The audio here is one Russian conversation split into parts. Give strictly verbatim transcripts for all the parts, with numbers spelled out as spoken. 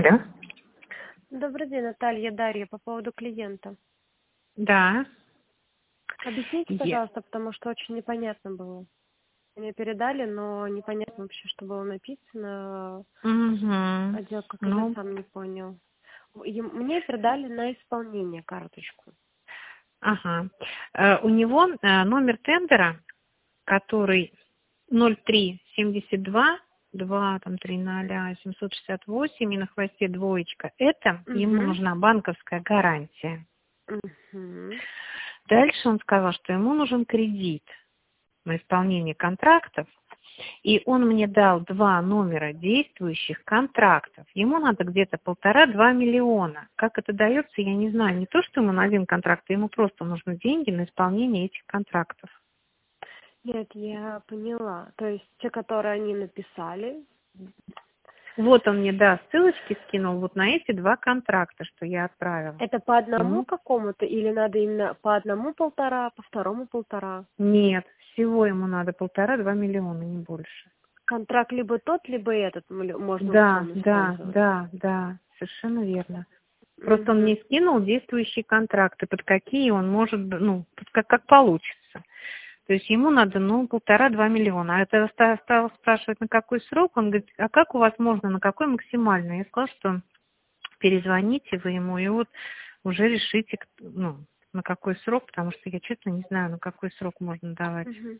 Да. Добрый день, Наталья, Дарья, по поводу клиента. Да. Объясните, Е- пожалуйста, потому что очень непонятно было. Мне передали, но непонятно вообще, что было написано. Мгм. Отдел как я Ну, сам не понял. Им- Мне передали на исполнение карточку. ага. Э, У него э, номер тендера, который ноль три семьдесят два два там три ноль семьсот шестьдесят восемь и на хвосте двоечка. Это ему Угу. нужна банковская гарантия. Угу. Дальше он сказал, что ему нужен кредит на исполнение контрактов. И он мне дал два номера действующих контрактов. Ему надо где-то полтора-два миллиона. Как это дается, я не знаю. Не то, что ему на один контракт, а ему просто нужны деньги на исполнение этих контрактов. Нет, я поняла. То есть те, которые они написали. Вот он мне, да, ссылочки скинул вот на эти два контракта, что я отправила. Это по одному Ему какому-то или надо именно по одному полтора, по второму полтора? нет, всего ему надо полтора-два миллиона, не больше. Контракт либо тот, либо этот м- можно в Да, чем да, использовать. да, да, совершенно верно. Просто он Угу. мне скинул действующие контракты, под какие он может, ну, под как, как получится. То есть ему надо, ну, полтора-два миллиона. А это ста- стал спрашивать, на какой срок. Он говорит, а как у вас можно, на какой максимальный? Я сказала, что перезвоните вы ему и вот уже решите, к- ну, на какой срок, потому что я честно не знаю, на какой срок можно давать. Угу.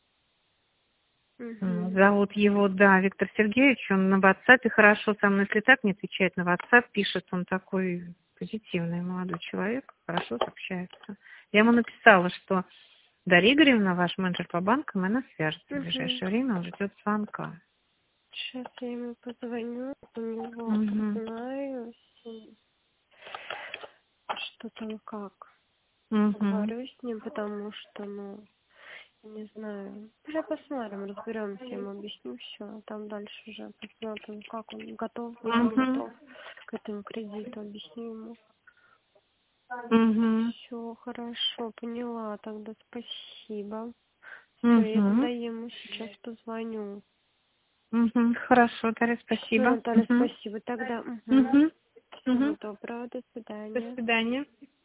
М, Угу. Зовут его, да, Виктор Сергеевич, он на WhatsApp хорошо со мной, если так не отвечает на WhatsApp, пишет, он такой позитивный молодой человек, хорошо общается. Я ему написала, что Дарья Игоревна, ваш менеджер по банкам, она свяжется в Угу. ближайшее время, он ждет звонка. Сейчас я ему позвоню, у него Угу. узнаю, с- что там как. Угу. Поговорю с ним, потому что, ну, не знаю. Уже посмотрим, разберемся, ему объясню все. Там дальше уже посмотрим, как он готов, не Угу. готов к этому кредиту, объясню ему. Угу. Все, хорошо, поняла, тогда спасибо. Все, я тогда Угу. ему сейчас позвоню. Угу. Хорошо, Дарья, Все, спасибо. Наталья, Угу. спасибо. Тогда угу. Угу. Всего Угу. доброго, до До свидания. свидания.